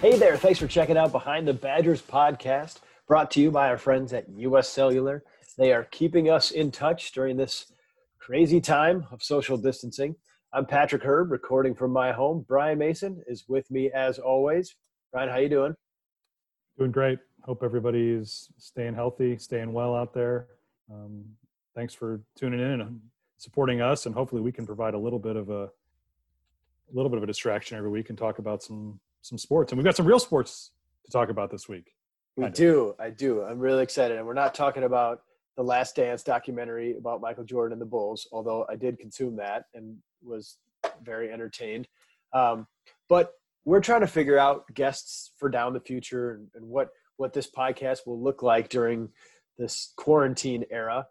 Hey there, thanks for checking out Behind the Badgers podcast, brought to you by our friends at US Cellular. They are keeping us in touch during this crazy time of social distancing. I'm Patrick Herb, recording from my home. Brian Mason is with me as always. Brian, how you doing? Doing great. Hope everybody's staying healthy, staying well out there. Thanks for tuning in and supporting us, and hopefully we can provide a little bit of a distraction every week and talk about some sports. And we've got some real sports to talk about this week. I do. I'm really excited. And we're not talking about the Last Dance documentary about Michael Jordan and the Bulls, although I did consume that and was very entertained. But we're trying to figure out guests for down the future and what this podcast will look like during this quarantine era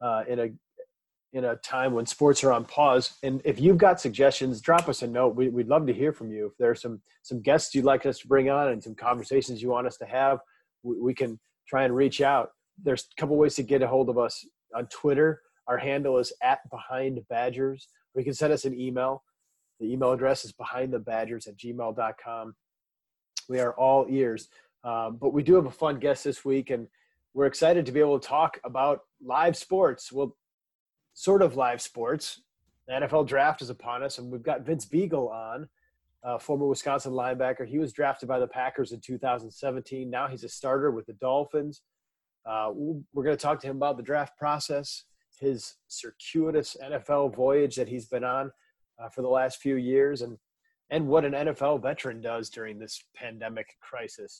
in a time when sports are on pause. And if you've got suggestions, drop us a note. We'd love to hear from you. If there's some guests you'd like us to bring on and some conversations you want us to have, we can try and reach out. There's a couple ways to get a hold of us on Twitter. Our handle is @BehindBadgers. Or you can send us an email. The email address is behindthebadgers@gmail.com. We are all ears. But we do have a fun guest this week, and we're excited to be able to talk about live sports. Well, sort of live sports. The NFL draft is upon us, and we've got Vince Biegel on, former Wisconsin linebacker. He was drafted by the Packers in 2017. Now he's a starter with the Dolphins. We're going to talk to him about the draft process, his circuitous NFL voyage that he's been on for the last few years, and what an NFL veteran does during this pandemic crisis.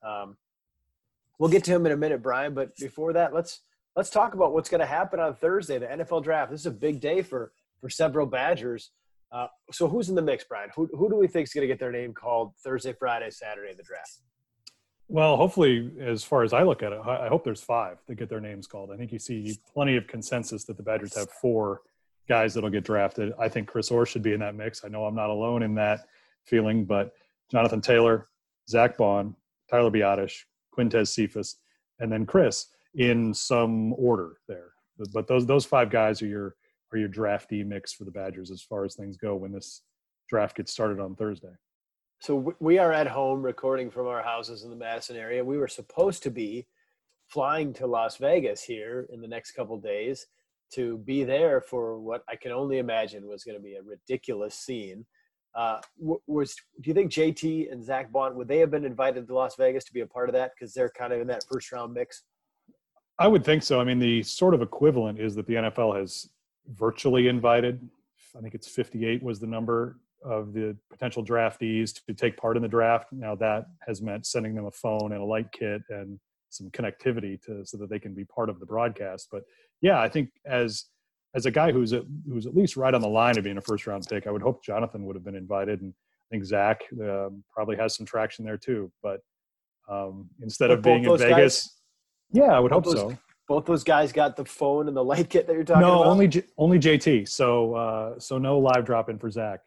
We'll get to him in a minute, Brian, but before that, let's talk about what's going to happen on Thursday, the NFL draft. This is a big day for several Badgers. So who's in the mix, Brian? Who do we think is going to get their name called Thursday, Friday, Saturday, the draft? Well, hopefully, as far as I look at it, I hope there's 5 that get their names called. I think you see plenty of consensus that the Badgers have 4 guys that'll get drafted. I think Chris Orr should be in that mix. I know I'm not alone in that feeling, but Jonathan Taylor, Zach Bond, Tyler Biadasz, Quintez Cephas, and then Chris in some order there. But those 5 guys are your draftee mix for the Badgers as far as things go when this draft gets started on Thursday. So we are at home recording from our houses in the Madison area. We were supposed to be flying to Las Vegas here in the next couple of days to be there for what I can only imagine was going to be a ridiculous scene. Do you think JT and Zach Bond, would they have been invited to Las Vegas to be a part of that because they're kind of in that first round mix? I would think so. I mean, the sort of equivalent is that the NFL has virtually invited, I think it's 58 was the number of the potential draftees to take part in the draft. Now that has meant sending them a phone and a light kit and some connectivity so that they can be part of the broadcast. But yeah, I think as a guy who's at least right on the line of being a first round pick, I would hope Jonathan would have been invited. And I think Zach probably has some traction there too. But instead of being in Vegas, yeah, I would hope so. Both those guys got the phone and the light kit that you're talking about? No, only JT. So no live drop-in for Zach.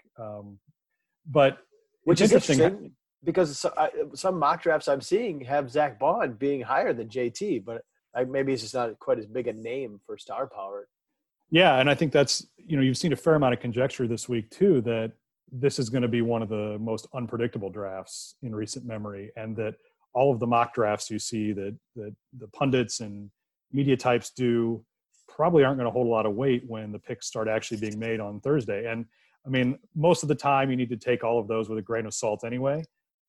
But which is interesting because some mock drafts I'm seeing have Zach Bond being higher than JT, but maybe it's just not quite as big a name for star power. Yeah, and I think that's, you've seen a fair amount of conjecture this week too, that this is going to be one of the most unpredictable drafts in recent memory, and that all of the mock drafts you see that the pundits and media types do probably aren't going to hold a lot of weight when the picks start actually being made on Thursday. And I mean, most of the time you need to take all of those with a grain of salt anyway.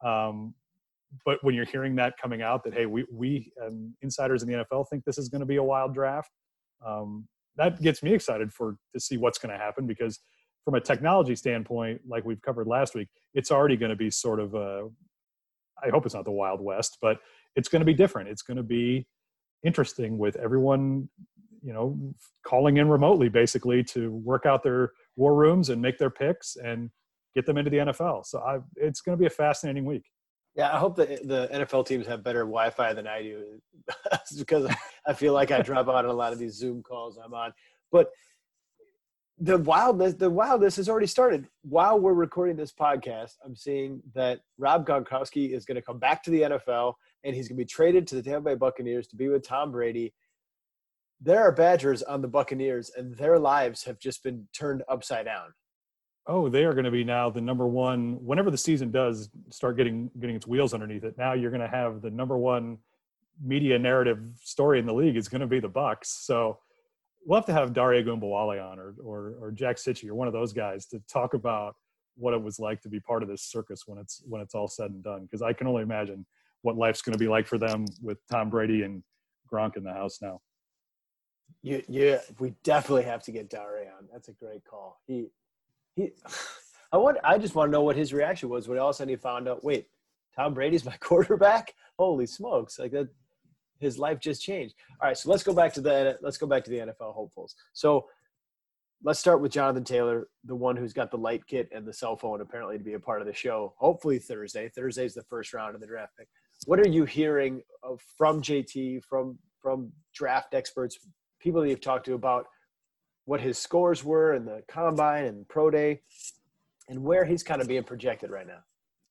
But when you're hearing that coming out that, hey, we insiders in the NFL think this is going to be a wild draft, that gets me excited to see what's going to happen, because from a technology standpoint, like we've covered last week, it's already going to be sort of I hope it's not the Wild West, but it's going to be different. It's going to be interesting with everyone, calling in remotely basically to work out their war rooms and make their picks and get them into the NFL. So it's going to be a fascinating week. Yeah, I hope that the NFL teams have better Wi-Fi than I do, because I feel like I drop out on a lot of these Zoom calls I'm on. But the wildness has already started. While we're recording this podcast, I'm seeing that Rob Gronkowski is going to come back to the NFL, and he's going to be traded to the Tampa Bay Buccaneers to be with Tom Brady. There are Badgers on the Buccaneers, and their lives have just been turned upside down. oh, they are going to be now the number one, whenever the season does start getting its wheels underneath it, now you're going to have the number one media narrative story in the league is going to be the Bucks. So we'll have to have Daria Gumbawale on or Jack Sitchy or one of those guys to talk about what it was like to be part of this circus when it's all said and done. Because I can only imagine what life's going to be like for them with Tom Brady and Gronk in the house now. Yeah, we definitely have to get Daria on. That's a great call. I just want to know what his reaction was when all of a sudden he found out, wait, Tom Brady's my quarterback? Holy smokes. Like that, his life just changed. All right, so let's go back to the NFL hopefuls. So let's start with Jonathan Taylor, the one who's got the light kit and the cell phone apparently to be a part of the show. Hopefully Thursday. Thursday's the first round of the draft pick. What are you hearing from JT, from draft experts, people that you've talked to about what his scores were in the combine and pro day and where he's kind of being projected right now?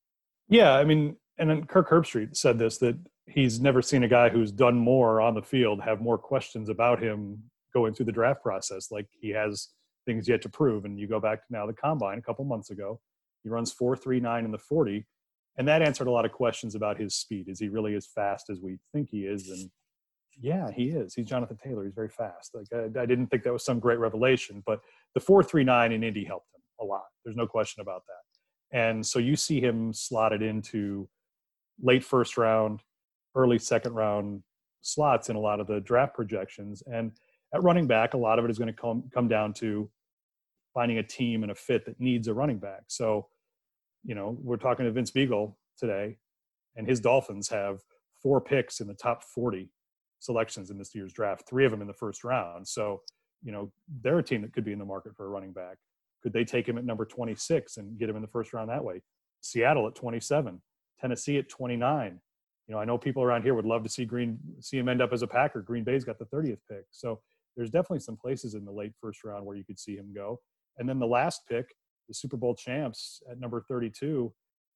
Yeah, I mean, and then Kirk Herbstreit said this, that he's never seen a guy who's done more on the field have more questions about him going through the draft process. Like he has things yet to prove. And you go back to now the combine a couple months ago, he runs 4.39 in the 40. And that answered a lot of questions about his speed. Is he really as fast as we think he is? And yeah, he is. He's Jonathan Taylor. He's very fast. Like I didn't think that was some great revelation, but the 4.39 in Indy helped him a lot. There's no question about that. And so you see him slotted into late first round, early second round slots in a lot of the draft projections. And at running back, a lot of it is going to come down to finding a team and a fit that needs a running back. So, you know, we're talking to Vince Biegel today, and his Dolphins have 4 picks in the top 40 selections in this year's draft, 3 of them in the first round. So, you know, they're a team that could be in the market for a running back. Could they take him at number 26 and get him in the first round that way? Seattle at 27, Tennessee at 29. You know, I know people around here would love to see him end up as a Packer. Green Bay's got the 30th pick. So there's definitely some places in the late first round where you could see him go. And then the last pick, the Super Bowl champs at number 32,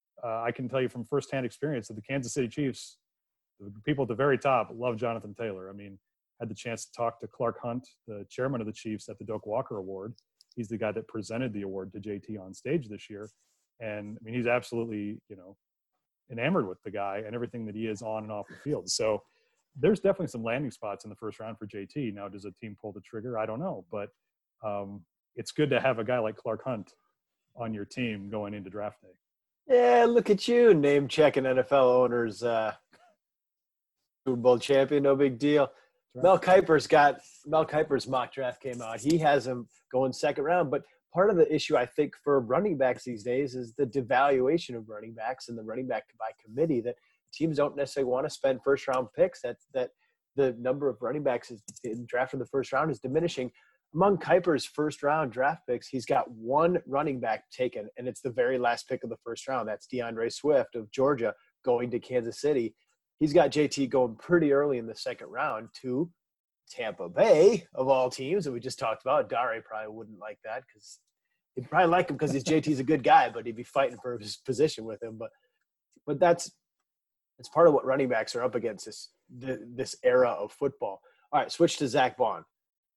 I can tell you from firsthand experience that the Kansas City Chiefs, the people at the very top, love Jonathan Taylor. I mean, had the chance to talk to Clark Hunt, the chairman of the Chiefs, at the Doak Walker Award. He's the guy that presented the award to JT on stage this year. And I mean, he's absolutely, you know, enamored with the guy and everything that he is on and off the field. So there's definitely some landing spots in the first round for JT. Now, does a team pull the trigger? I don't know. But it's good to have a guy like Clark Hunt on your team going into draft day. Yeah, look at you, name checking NFL owners. Super Bowl champion, no big deal. Right. Mel Kiper's mock draft came out. He has him going second round. But part of the issue, I think, for running backs these days is the devaluation of running backs and the running back by committee, that teams don't necessarily want to spend first round picks. That the number of running backs in draft in the first round is diminishing. Among Kiper's first round draft picks, he's got 1 running back taken, and it's the very last pick of the first round. That's DeAndre Swift of Georgia going to Kansas City. He's got JT going pretty early in the second round to Tampa Bay, of all teams that we just talked about. Dare probably wouldn't like that, because he'd probably like him because JT's a good guy, but he'd be fighting for his position with him. But it's part of what running backs are up against this era of football. All right, switch to Zach Bond.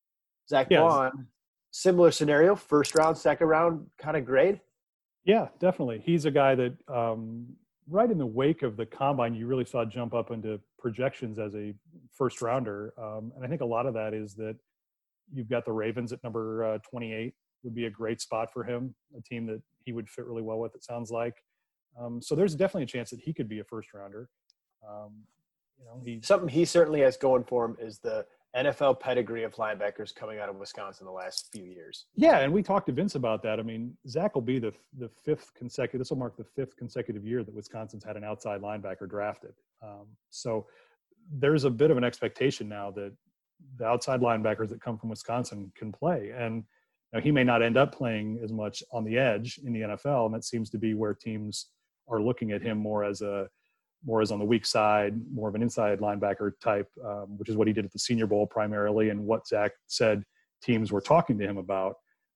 Bond, similar scenario, first round, second round kind of grade? Yeah, definitely. He's a guy that right in the wake of the combine, you really saw jump up into projections as a first rounder. And I think a lot of that is that you've got the Ravens at number 28 would be a great spot for him, a team that he would fit really well with, it sounds like. So there's definitely a chance that he could be a first rounder. You know, something he certainly has going for him is the NFL pedigree of linebackers coming out of Wisconsin the last few years. Yeah, and we talked to Vince about that. I mean, Zach will be the fifth consecutive. This will mark the 5th consecutive year that Wisconsin's had an outside linebacker drafted. So there's a bit of an expectation now that the outside linebackers that come from Wisconsin can play. And you know, he may not end up playing as much on the edge in the NFL, and that seems to be where teams are looking at him more as on the weak side, more of an inside linebacker type, which is what he did at the Senior Bowl primarily, and what Zach said teams were talking to him about.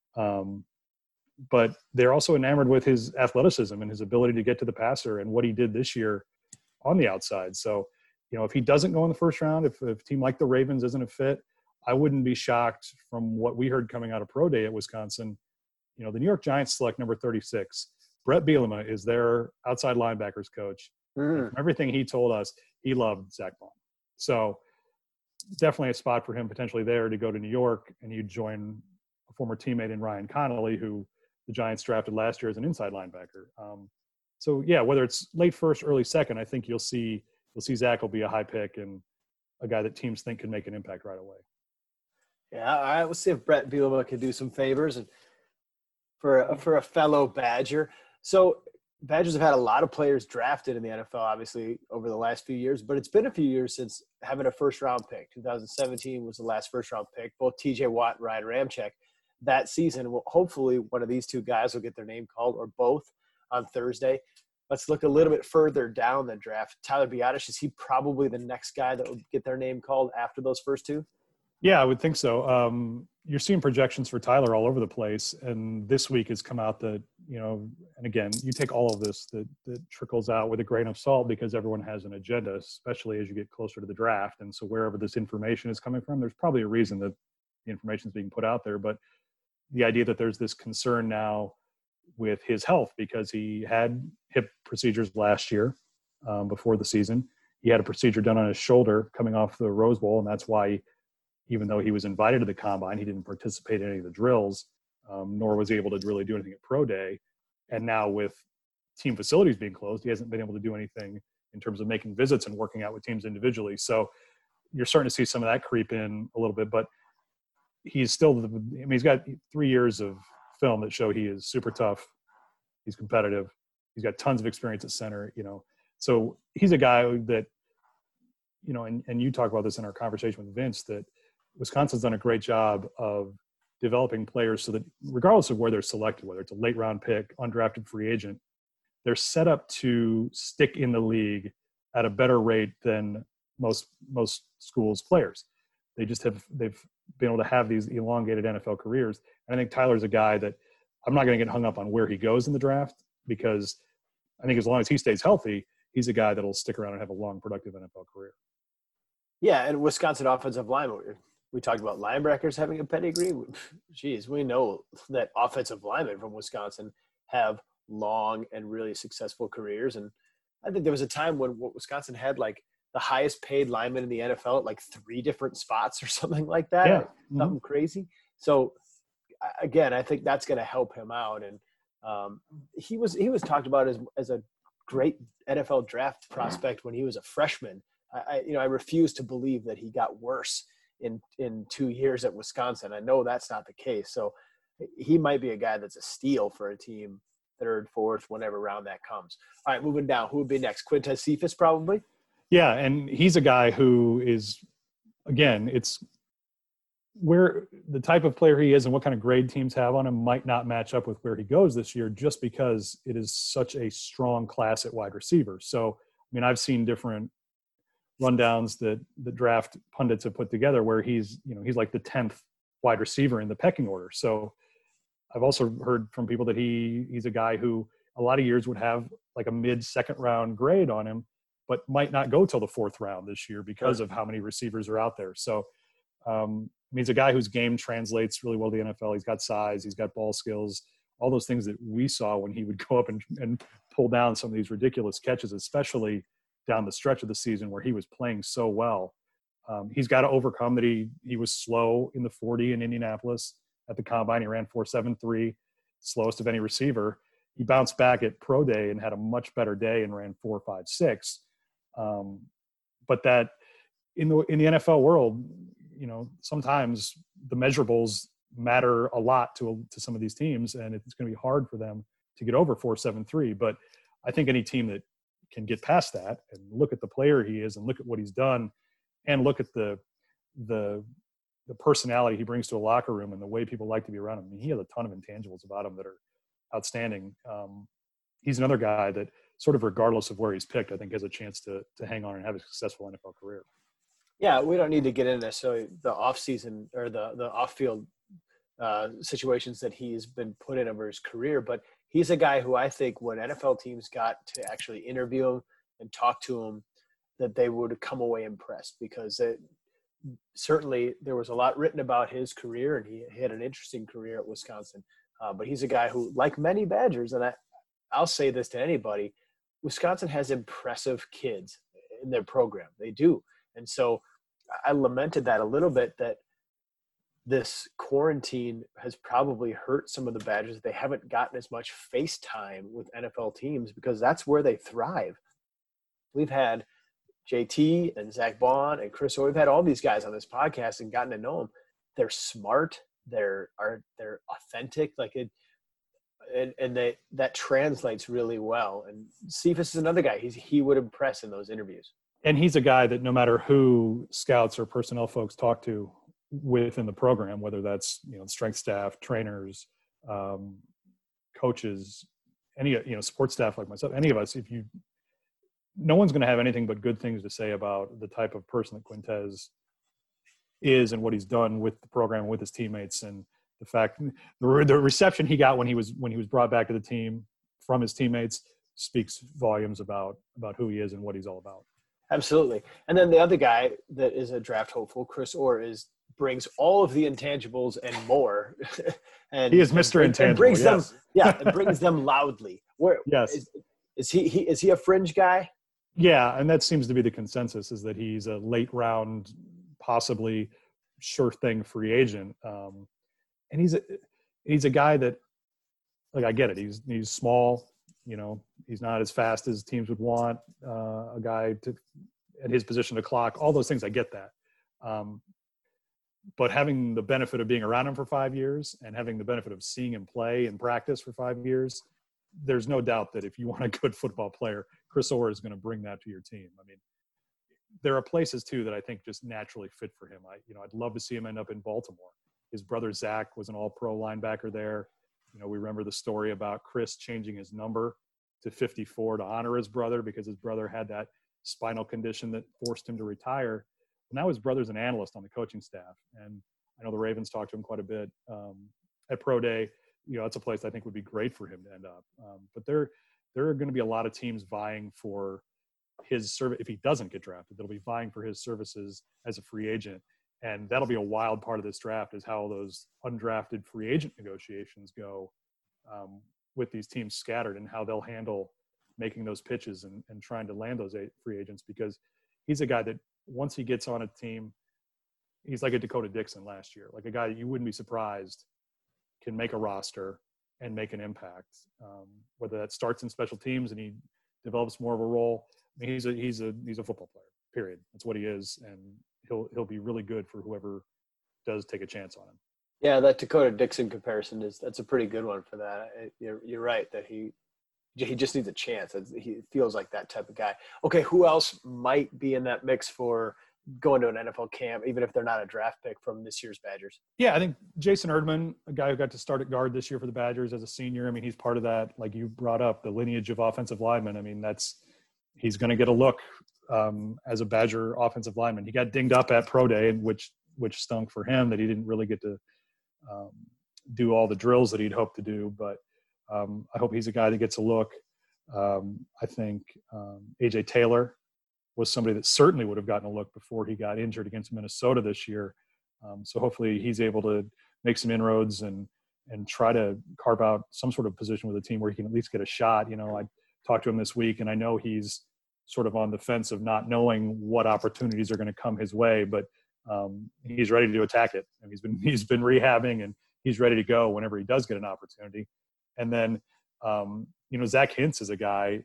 But they're also enamored with his athleticism and his ability to get to the passer and what he did this year on the outside. So, you know, if he doesn't go in the first round, if a team like the Ravens isn't a fit, I wouldn't be shocked from what we heard coming out of Pro Day at Wisconsin. the New York Giants select number 36. Brett Bielema is their outside linebackers coach. And from everything he told us, he loved Zach Baun. So definitely a spot for him potentially there to go to New York, and you join a former teammate in Ryan Connolly, who the Giants drafted last year as an inside linebacker. So yeah, whether it's late first, early second, I think you'll see Zach will be a high pick and a guy that teams think can make an impact right away. Yeah, all right. We'll see if Brett Bielema can do some favors and for a fellow Badger. So Badgers have had a lot of players drafted in the NFL, obviously, over the last few years, but it's been a few years since having a first-round pick. 2017 was the last first-round pick. Both T.J. Watt and Ryan Ramczyk that season. Well, hopefully one of these two guys will get their name called, or both, on Thursday. Let's look a little bit further down the draft. Tyler Biadasz, is he probably the next guy that will get their name called after those first two? Yeah, I would think so. You're seeing projections for Tyler all over the place, and this week has come out that, and again, you take all of this that trickles out with a grain of salt because everyone has an agenda, especially as you get closer to the draft. And so wherever this information is coming from, there's probably a reason that the information is being put out there. But the idea that there's this concern now with his health because he had hip procedures last year before the season. He had a procedure done on his shoulder coming off the Rose Bowl, and that's why even though he was invited to the combine, he didn't participate in any of the drills, nor was he able to really do anything at pro day. And now with team facilities being closed, he hasn't been able to do anything in terms of making visits and working out with teams individually. So you're starting to see some of that creep in a little bit, but he's still, he's got 3 years of film that show he is super tough. He's competitive. He's got tons of experience at center, so he's a guy that, and you talk about this in our conversation with Vince, that Wisconsin's done a great job of developing players so that regardless of where they're selected, whether it's a late round pick, undrafted free agent, they're set up to stick in the league at a better rate than most schools' players. They've been able to have these elongated NFL careers. And I think Tyler's a guy that I'm not going to get hung up on where he goes in the draft, because I think as long as he stays healthy, he's a guy that'll stick around and have a long, productive NFL career. Yeah, and Wisconsin offensive linemen. We talked about linebackers having a pedigree. Geez, we know that offensive linemen from Wisconsin have long and really successful careers. And I think there was a time when Wisconsin had like the highest paid lineman in the NFL at like 3 different spots or something like that. Yeah. Something crazy. So again, I think that's going to help him out. And he was talked about as a great NFL draft prospect when he was a freshman. I refuse to believe that he got worse in 2 years at Wisconsin. I know that's not the case. So he might be a guy that's a steal for a team, 3rd, 4th, whenever round that comes. All right, moving down. Who would be next? Quintez Cephas, probably? Yeah, and he's a guy who is, again, it's where the type of player he is and what kind of grade teams have on him might not match up with where he goes this year, just because it is such a strong class at wide receiver. So, I've seen different rundowns that the draft pundits have put together where he's like the 10th wide receiver in the pecking order. So I've also heard from people that he's a guy who a lot of years would have like a mid-second round grade on him, but might not go till the 4th round this year because of how many receivers are out there. So he's a guy whose game translates really well to the NFL. He's got size, he's got ball skills, all those things that we saw when he would go up and pull down some of these ridiculous catches, especially down the stretch of the season where he was playing so well. He's got to overcome that he was slow in the 40 in Indianapolis at the combine. He ran 4.73, slowest of any receiver. He bounced back at pro day and had a much better day and ran 4.56. But that in the NFL world, sometimes the measurables matter a lot to some of these teams, and it's going to be hard for them to get over 4.73. But I think any team that can get past that and look at the player he is and look at what he's done and look at the personality he brings to a locker room and the way people like to be around him. He has a ton of intangibles about him that are outstanding. He's another guy that sort of regardless of where he's picked, I think has a chance to hang on and have a successful NFL career. Yeah, we don't need to get into necessarily the off-season or the off-field situations that he's been put in over his career, but he's a guy who I think when NFL teams got to actually interview him and talk to him, that they would come away impressed, because certainly there was a lot written about his career, and he had an interesting career at Wisconsin. But he's a guy who, like many Badgers, and I'll say this to anybody, Wisconsin has impressive kids in their program. They do. And so I lamented that a little bit, that this quarantine has probably hurt some of the Badgers. They haven't gotten as much face time with NFL teams because that's where they thrive. We've had JT and Zach Bond and Chris Orr. We've had all these guys on this podcast and gotten to know them. They're smart. They're authentic. Like it, and that translates really well. And Cephas is another guy. He would impress in those interviews. And he's a guy that no matter who scouts or personnel folks talk to within the program, whether that's, strength staff, trainers, coaches, any, support staff like myself, any of us, no one's going to have anything but good things to say about the type of person that Quintez is and what he's done with the program, with his teammates, and the fact the reception he got when he was brought back to the team from his teammates speaks volumes about who he is and what he's all about. Absolutely. And then the other guy that is a draft hopeful, Chris Orr, brings all of the intangibles and more. And he is Mr. Intangible. And brings them, and brings them loudly. Yes. Is he a fringe guy? Yeah, and that seems to be the consensus, is that he's a late round, possibly sure thing free agent. And he's a guy that, like, I get it. He's small, he's not as fast as teams would want a guy at his position to clock, all those things. I get that. But having the benefit of being around him for 5 years and having the benefit of seeing him play and practice for 5 years, there's no doubt that if you want a good football player, Chris Orr is going to bring that to your team. I mean, there are places too that I think just naturally fit for him. I'd love to see him end up in Baltimore. His brother Zach was an all-pro linebacker there. We remember the story about Chris changing his number to 54 to honor his brother because his brother had that spinal condition that forced him to retire. Now his brother's an analyst on the coaching staff, and I know the Ravens talked to him quite a bit at Pro Day. It's a place I think would be great for him to end up. But there are going to be a lot of teams vying for his service. If he doesn't get drafted, they'll be vying for his services as a free agent. And that'll be a wild part of this draft, is how those undrafted free agent negotiations go with these teams scattered, and how they'll handle making those pitches and trying to land those free agents, because he's a guy that once he gets on a team, he's like a Dakota Dixon last year, like a guy that you wouldn't be surprised can make a roster and make an impact, whether that starts in special teams and he develops more of a role. I mean, he's a football player, period. That's what he is. And he'll be really good for whoever does take a chance on him. Yeah, that Dakota Dixon comparison that's a pretty good one for that. You're right that he just needs a chance. He feels like that type of guy. Okay, who else might be in that mix for going to an NFL camp, even if they're not a draft pick from this year's Badgers? Yeah, I think Jason Erdman, a guy who got to start at guard this year for the Badgers as a senior. I mean, he's part of that, like you brought up, the lineage of offensive linemen. I mean, he's going to get a look as a Badger offensive lineman. He got dinged up at Pro Day, which stunk for him, that he didn't really get to do all the drills that he'd hoped to do. But I hope he's a guy that gets a look. I think AJ Taylor was somebody that certainly would have gotten a look before he got injured against Minnesota this year. So hopefully he's able to make some inroads and try to carve out some sort of position with a team where he can at least get a shot. I talked to him this week, and I know he's sort of on the fence of not knowing what opportunities are going to come his way, but he's ready to attack it. And he's been rehabbing, and he's ready to go whenever he does get an opportunity. And then, Zach Hintz is a guy.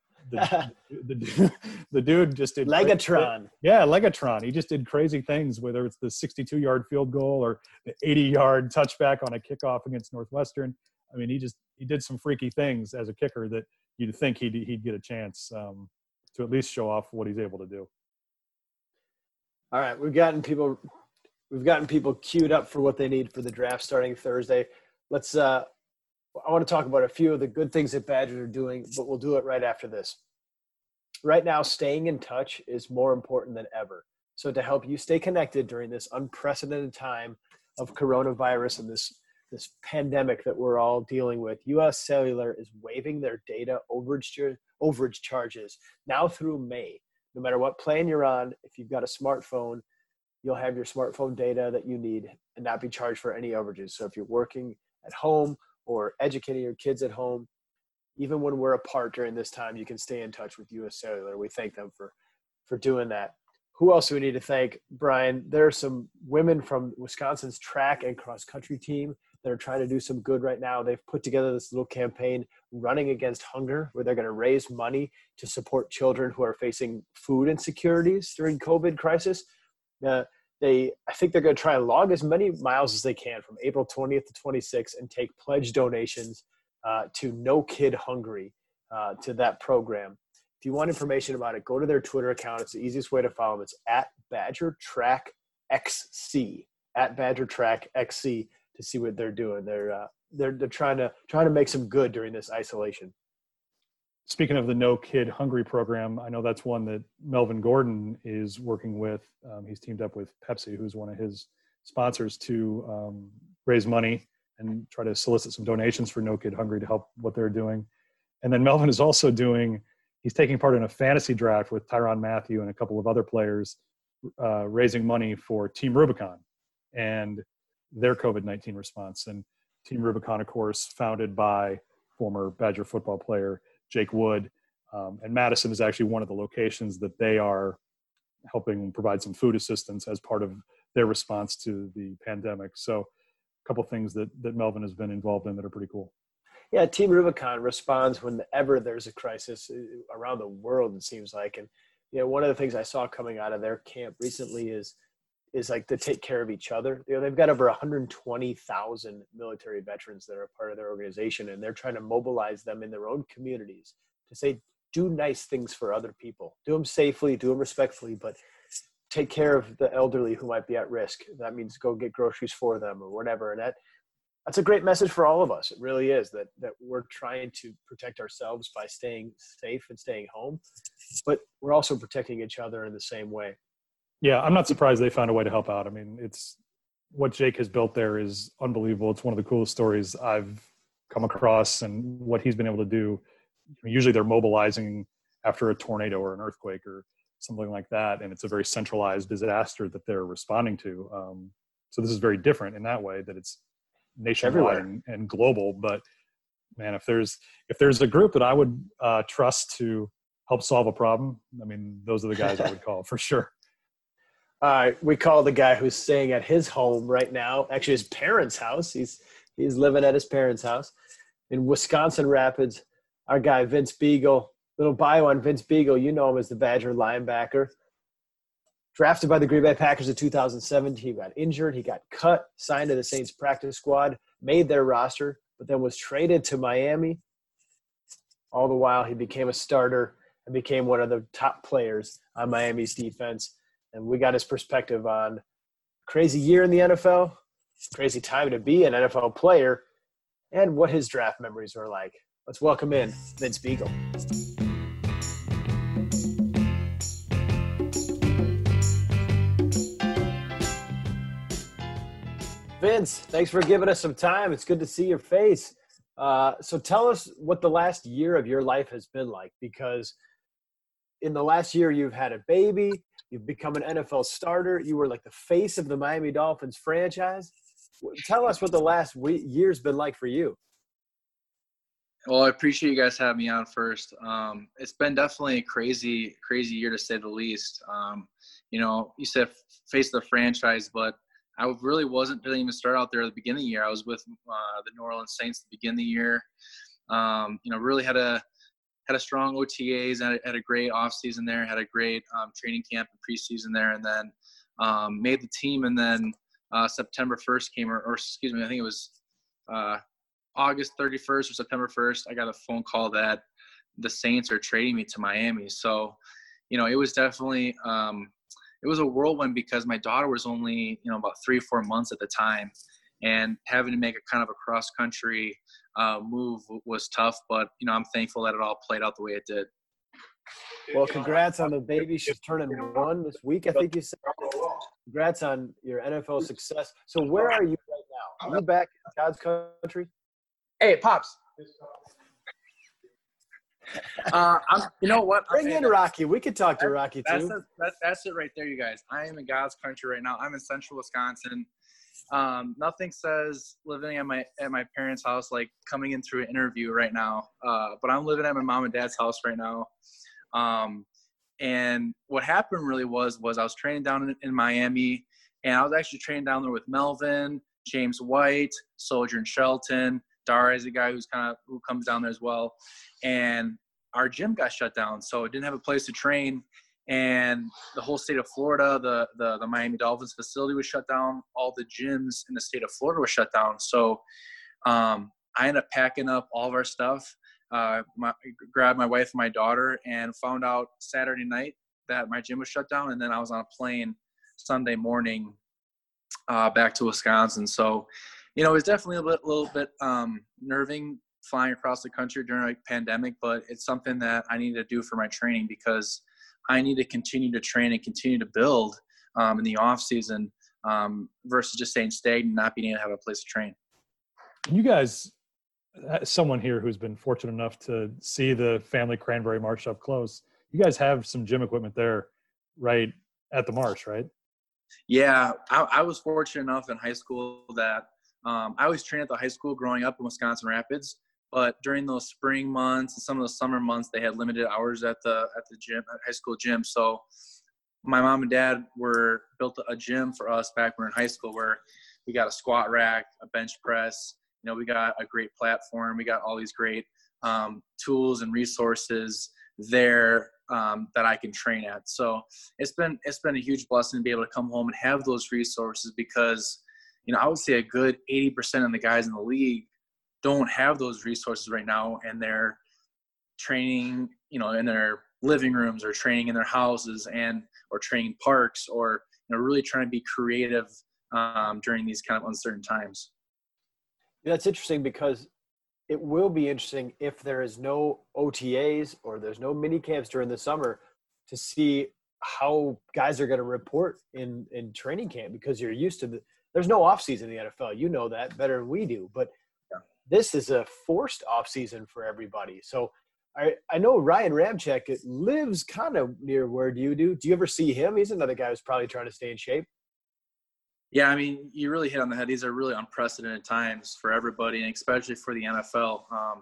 The dude just did Legatron. Legatron. He just did crazy things, whether it's the 62-yard field goal or the 80-yard touchback on a kickoff against Northwestern. I mean, he did some freaky things as a kicker that you'd think he'd get a chance to at least show off what he's able to do. All right, we've gotten people queued up for what they need for the draft starting Thursday. I want to talk about a few of the good things that Badgers are doing, but we'll do it right after this. Right now, staying in touch is more important than ever. So to help you stay connected during this unprecedented time of coronavirus and this pandemic that we're all dealing with, U.S. Cellular is waiving their data overage charges now through May. No matter what plan you're on, if you've got a smartphone, you'll have your smartphone data that you need and not be charged for any overages. So if you're working at home or educating your kids at home. Even when we're apart during this time, you can stay in touch with US Cellular. We thank them for doing that. Who else do we need to thank, Brian? There are some women from Wisconsin's track and cross country team that are trying to do some good right now. They've put together this little campaign, Running Against Hunger, where they're going to raise money to support children who are facing food insecurities during COVID crisis. I think they're going to try and log as many miles as they can from April 20th to 26th and take pledge donations to No Kid Hungry, to that program. If you want information about it, go to their Twitter account. It's the easiest way to follow them. It's at BadgerTrackXC, at BadgerTrackXC, to see what they're doing. They're trying to make some good during this isolation. Speaking of the No Kid Hungry program, I know that's one that Melvin Gordon is working with. He's teamed up with Pepsi, who's one of his sponsors, to raise money and try to solicit some donations for No Kid Hungry to help what they're doing. And then Melvin is also he's taking part in a fantasy draft with Tyrann Mathieu and a couple of other players, raising money for Team Rubicon and their COVID-19 response. And Team Rubicon, of course, founded by former Badger football player Jake Wood. And Madison is actually one of the locations that they are helping provide some food assistance as part of their response to the pandemic. So a couple of things that Melvin has been involved in that are pretty cool. Yeah, Team Rubicon responds whenever there's a crisis around the world, it seems like. And, one of the things I saw coming out of their camp recently is like to take care of each other. They've got over 120,000 military veterans that are part of their organization, and they're trying to mobilize them in their own communities to say, do nice things for other people. Do them safely, do them respectfully, but take care of the elderly who might be at risk. That means go get groceries for them or whatever. And that's a great message for all of us. It really is that we're trying to protect ourselves by staying safe and staying home, but we're also protecting each other in the same way. Yeah, I'm not surprised they found a way to help out. I mean, it's what Jake has built there is unbelievable. It's one of the coolest stories I've come across, and what he's been able to do. Usually they're mobilizing after a tornado or an earthquake or something like that, and it's a very centralized disaster that they're responding to. So this is very different in that way, that it's nationwide and global. But man, if there's a group that I would trust to help solve a problem, I mean, those are the guys I would call for sure. We call the guy who's staying at his home right now, actually his parents' house. He's living at his parents' house in Wisconsin Rapids. Our guy, Vince Beagle. Little bio on Vince Beagle. You know him as the Badger linebacker. Drafted by the Green Bay Packers in 2017. He got injured. He got cut, signed to the Saints practice squad, made their roster, but then was traded to Miami. All the while, he became a starter and became one of the top players on Miami's defense. And we got his perspective on crazy year in the NFL, crazy time to be an NFL player, and what his draft memories were like. Let's welcome in Vince Beagle. Vince, thanks for giving us some time. It's good to see your face. So tell us what the last year of your life has been like, because in the last year you've had a baby, you've become an NFL starter, you were like the face of the Miami Dolphins franchise. Tell us what the last year's been like for you. Well, I appreciate you guys having me on first. It's been definitely a crazy year to say the least. You said face of the franchise, but I really wasn't really even start out there at the beginning of the year. I was with the New Orleans Saints at the beginning of the year. Really had a strong OTAs, had a great offseason there, had a great training camp and preseason there, and then made the team. And then September 1st came, or excuse me, I think it was August 31st or September 1st, I got a phone call that the Saints are trading me to Miami. So, it was definitely it was a whirlwind, because my daughter was only, about 3 or 4 months at the time, and having to make a kind of a cross-country move was tough. But, I'm thankful that it all played out the way it did. Well, congrats on the baby. She's turning 1 this week, I think you said. Congrats on your NFL success. So where are you right now? Are you back in God's country? Hey, Pops. You know what? Bring in Rocky. We could talk to Rocky too. That's it right there, you guys. I am in God's country right now. I'm in central Wisconsin. Nothing says living at my parents' house like coming in through an interview right now. But I'm living at my mom and dad's house right now. And what happened really was I was training down in Miami, and I was actually training down there with Melvin, James White, Sojourn Shelton, Dara is a guy who comes down there as well. And our gym got shut down, so it didn't have a place to train. And the whole state of Florida, the Miami Dolphins facility was shut down. All the gyms in the state of Florida were shut down. So I ended up packing up all of our stuff, grabbed my wife and my daughter, and found out Saturday night that my gym was shut down. And then I was on a plane Sunday morning back to Wisconsin. So, it was definitely a little bit nerving flying across the country during a pandemic, but it's something that I need to do for my training because I need to continue to train and continue to build in the off season versus just staying stagnant and not being able to have a place to train. You guys, someone here who's been fortunate enough to see the family Cranberry Marsh up close, you guys have some gym equipment there right at the Marsh, right? Yeah, I was fortunate enough in high school that I always trained at the high school growing up in Wisconsin Rapids. But during those spring months and some of the summer months, they had limited hours at the gym, at high school gym. So my mom and dad built a gym for us back when we were in high school, where we got a squat rack, a bench press. We got a great platform. We got all these great tools and resources there that I can train at. So it's been a huge blessing to be able to come home and have those resources because, I would say a good 80% of the guys in the league don't have those resources right now, and they're training, in their living rooms or training in their houses or training parks or, really trying to be creative during these kind of uncertain times. That's interesting because it will be interesting if there is no OTAs or there's no mini camps during the summer to see how guys are going to report in training camp because you're used to there's no off season in the NFL. You know that better than we do, but this is a forced off season for everybody. So I know Ryan Ramczyk lives kind of near where you do. Do you ever see him? He's another guy who's probably trying to stay in shape. Yeah, I mean, you really hit on the head. These are really unprecedented times for everybody, and especially for the NFL.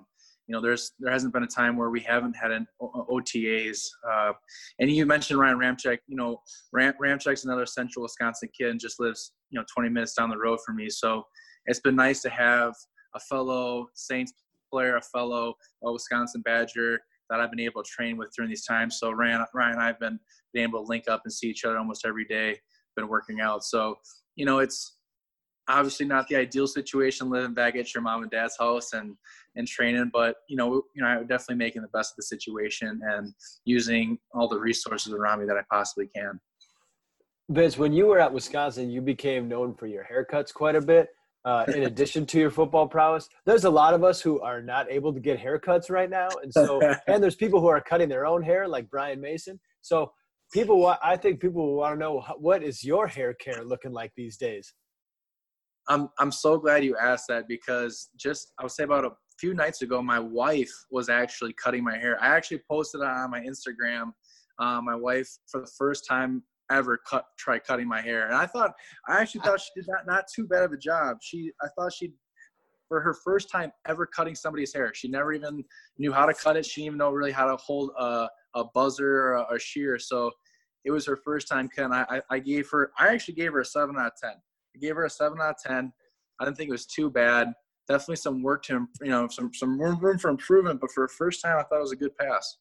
There hasn't been a time where we haven't had an OTAs. And you mentioned Ryan Ramczyk. Ramczyk's another Central Wisconsin kid and just lives, 20 minutes down the road from me. So it's been nice to have a fellow Saints player, a fellow Wisconsin Badger that I've been able to train with during these times. So Ryan and I have been able to link up and see each other almost every day, been working out. So, it's obviously not the ideal situation living back at your mom and dad's house and training, but, I'm definitely making the best of the situation and using all the resources around me that I possibly can. Vince, when you were at Wisconsin, you became known for your haircuts quite a bit. In addition to your football prowess, there's a lot of us who are not able to get haircuts right now. And there's people who are cutting their own hair like Brian Mason. So I think people will want to know, what is your hair care looking like these days? I'm so glad you asked that because I would say about a few nights ago, my wife was actually cutting my hair. I actually posted it on my Instagram. My wife, for the first time ever, tried cutting my hair. And I actually thought she did not too bad of a job. For her first time ever cutting somebody's hair, she never even knew how to cut it. She didn't even know really how to hold a buzzer or a shear. So it was her first time cutting. I actually gave her a 7 out of 10. I gave her a 7 out of 10. I didn't think it was too bad. Definitely some work to, some room for improvement. But for the first time, I thought it was a good pass.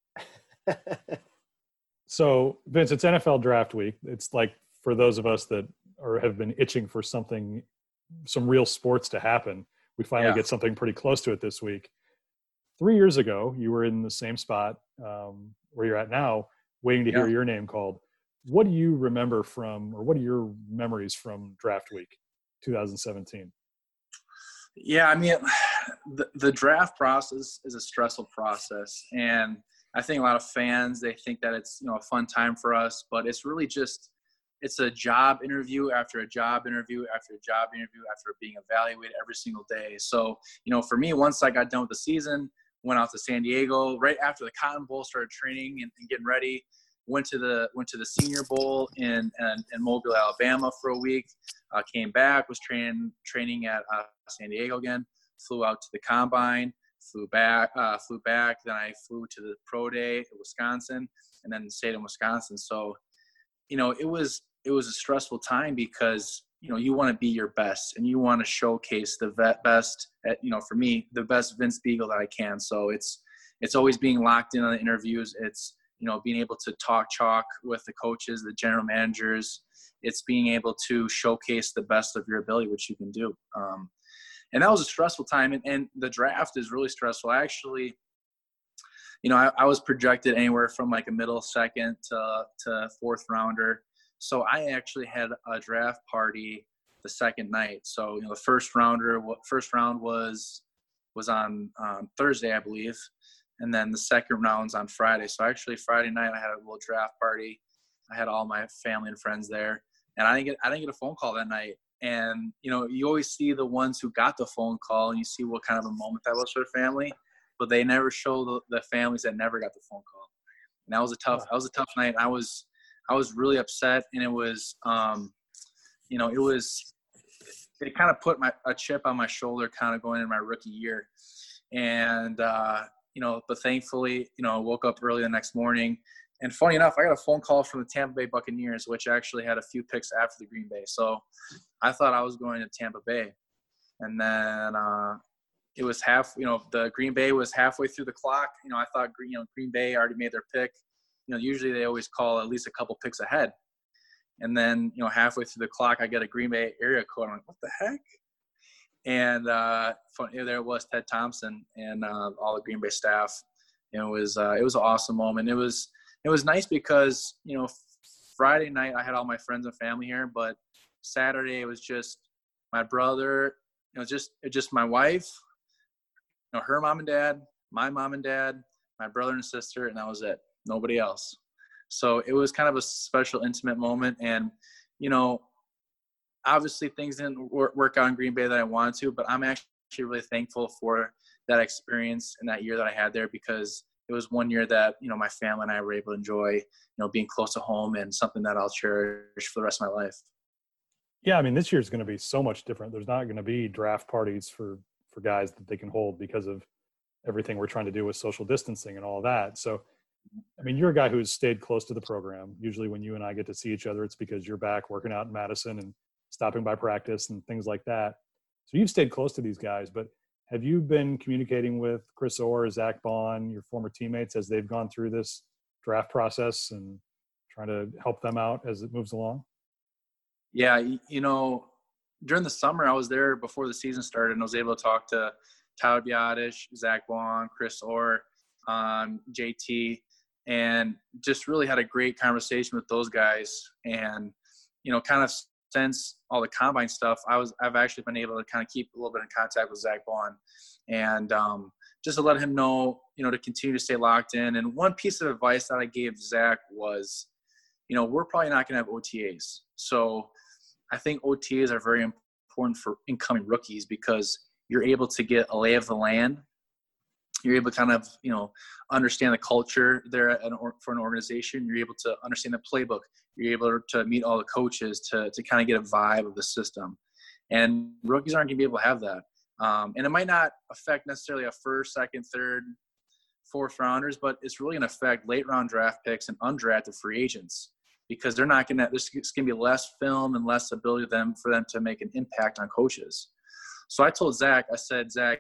So, Vince, it's NFL draft week. It's like for those of us that have been itching for some real sports to happen, we finally get something pretty close to it this week. 3 years ago, you were in the same spot where you're at now, waiting to hear your name called. What do you remember what are your memories from draft week 2017? Yeah, I mean, the draft process is a stressful process. And I think a lot of fans, they think that it's, a fun time for us, but it's really it's a job interview after a job interview after a job interview after being evaluated every single day. So, for me, once I got done with the season, went out to San Diego right after the Cotton Bowl, started training and getting ready. went to the Senior Bowl in Mobile, Alabama for a week. Came back, was training at San Diego again. Flew out to the combine. Flew back. Then I flew to the pro day in Wisconsin, and then stayed in Wisconsin. So, it was a stressful time because you want to be your best and you want to showcase the best at, for me, the best Vince Biegel that I can. So it's always being locked in on the interviews. It's being able to talk chalk with the coaches, the general managers. It's being able to showcase the best of your ability, which you can do. And that was a stressful time. And the draft is really stressful. I actually, I was projected anywhere from like a middle second to fourth rounder. So I actually had a draft party the second night. So, the first round was on Thursday, I believe. And then the second round's on Friday. So actually Friday night I had a little draft party. I had all my family and friends there. And I didn't get a phone call that night. And, you always see the ones who got the phone call and you see what kind of a moment that was for the family, but they never show the families that never got the phone call. And that was a tough night. I was really upset, and it was, it kind of put a chip on my shoulder kind of going into my rookie year. And, but thankfully, I woke up early the next morning. And funny enough, I got a phone call from the Tampa Bay Buccaneers, which actually had a few picks after the Green Bay. So I thought I was going to Tampa Bay. And then it was the Green Bay was halfway through the clock. I thought, Green Bay already made their pick. Usually they always call at least a couple picks ahead. And then, halfway through the clock, I get a Green Bay area code. I'm like, what the heck? And there it was, Ted Thompson and all the Green Bay staff. It was an awesome moment. It was nice because, Friday night I had all my friends and family here, but Saturday it was just my brother, just my wife, her mom and dad, my mom and dad, my brother and sister, and that was it. Nobody else. So it was kind of a special, intimate moment. And, obviously things didn't work out in Green Bay that I wanted to, but I'm actually really thankful for that experience and that year that I had there, because it was one year that, my family and I were able to enjoy, being close to home, and something that I'll cherish for the rest of my life. Yeah. I mean, this year is going to be so much different. There's not going to be draft parties for guys that they can hold because of everything we're trying to do with social distancing and all that. So, I mean, you're a guy who's stayed close to the program. Usually when you and I get to see each other, it's because you're back working out in Madison and stopping by practice and things like that. So you've stayed close to these guys, but have you been communicating with Chris Orr, Zach Bond, your former teammates, as they've gone through this draft process and trying to help them out as it moves along? Yeah. During the summer, I was there before the season started, and I was able to talk to Tyler Biadasz, Zach Bond, Chris Orr, JT, and just really had a great conversation with those guys. And, kind of since all the combine stuff, I've actually been able to kind of keep a little bit in contact with Zach Bond, and just to let him know, to continue to stay locked in. And one piece of advice that I gave Zach was, we're probably not going to have OTAs. So I think OTAs are very important for incoming rookies, because you're able to get a lay of the land. You're able to kind of, understand the culture there for an organization. You're able to understand the playbook. You're able to meet all the coaches to kind of get a vibe of the system. And rookies aren't going to be able to have that. And it might not affect necessarily a first, second, third, fourth rounders, but it's really going to affect late round draft picks and undrafted free agents, because they're not going to – there's going to be less film and less ability for them to make an impact on coaches. So I told Zach, I said, Zach,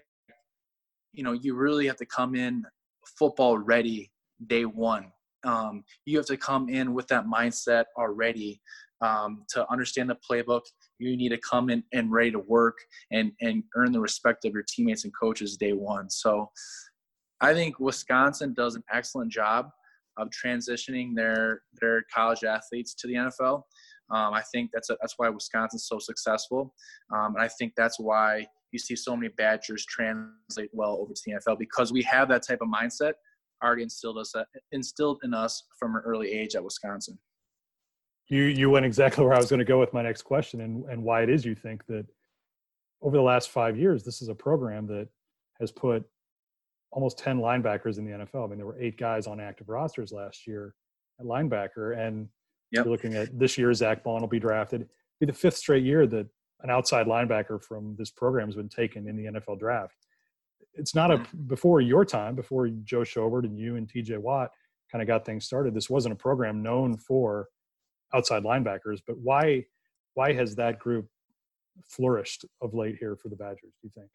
you really have to come in football ready day one. You have to come in with that mindset already to understand the playbook. You need to come in and ready to work and earn the respect of your teammates and coaches day one. So I think Wisconsin does an excellent job of transitioning their college athletes to the NFL. I think that's why Wisconsin's so successful. And I think that's why you see so many Badgers translate well over to the NFL, because we have that type of mindset already instilled in us from an early age at Wisconsin. You went exactly where I was going to go with my next question, and why it is you think that over the last 5 years, this is a program that has put almost 10 linebackers in the NFL. I mean, there were 8 guys on active rosters last year. at linebacker. And Yep. you're looking at this year, Zach Bond will be drafted. It'll be the 5th straight year that an outside linebacker from this program has been taken in the NFL draft. It's not before your time, before Joe Schobert and you and TJ Watt kind of got things started. This wasn't a program known for outside linebackers, but why has that group flourished of late here for the Badgers, do you think?